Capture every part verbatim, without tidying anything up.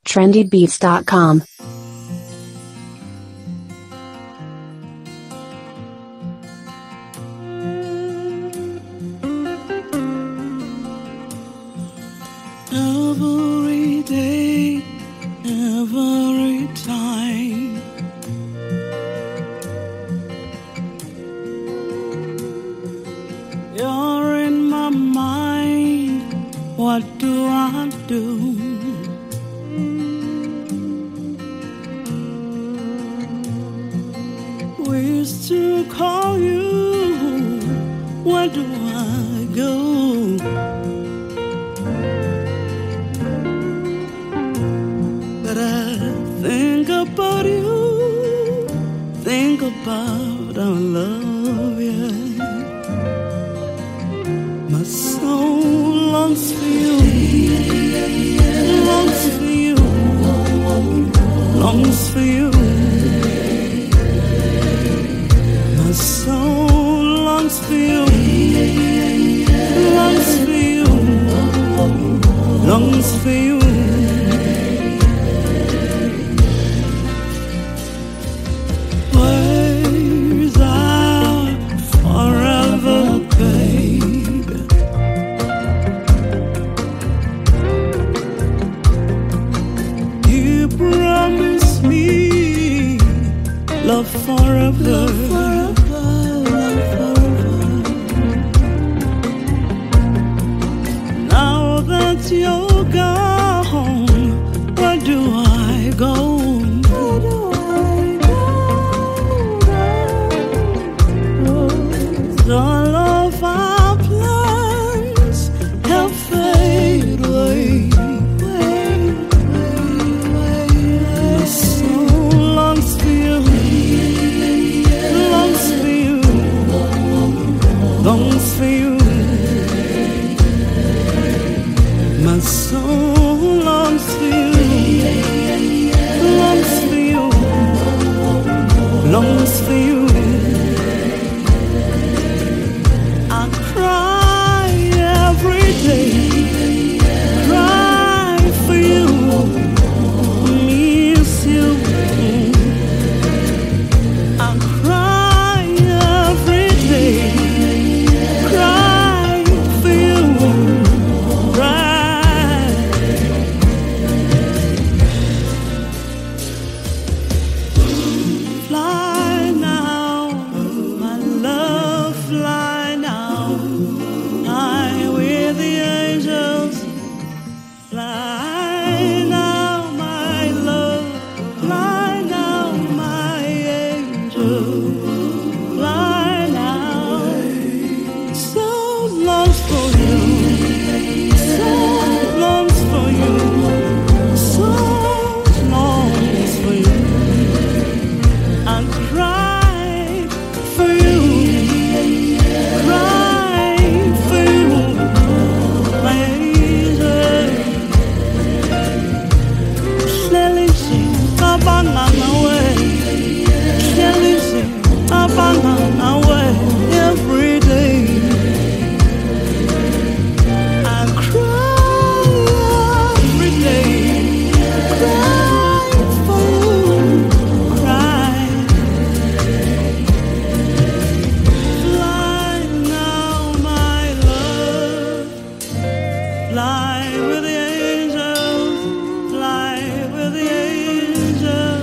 trendy beats dot com. Every day, every time, you're in my mind. What do I do? Ways to call you. Where do I go? But I think about you, think about our love, yeah. My soul longs for you, longs for you, longs for you. My soul longs for you, longs for you, longs for you. Love forever, love forever, love forever. Now that you're gone, where do I go? Where do I go? Oh, all of our plans have faded away. Longs for you, my soul longs for you, longs for you, longs for you. I cry every day, cry for you, miss you. I cry every day. Every day I cry, every day cry for you, cry. Fly now, my love, fly with the angels, fly with the angels.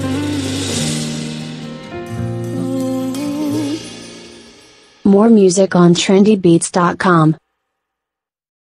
More music on trendy beats dot com.